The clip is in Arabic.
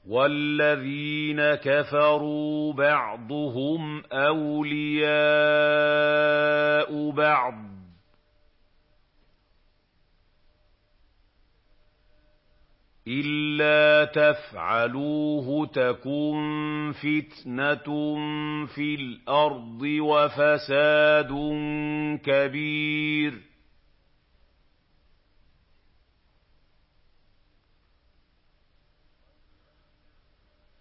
وَالَّذِينَ كَفَرُوا بَعْضُهُمْ أَوْلِيَاءُ بَعْضٍ ۚ إِلَّا تَفْعَلُوهُ تَكُن فِتْنَةٌ فِي الْأَرْضِ وَفَسَادٌ كَبِيرٌ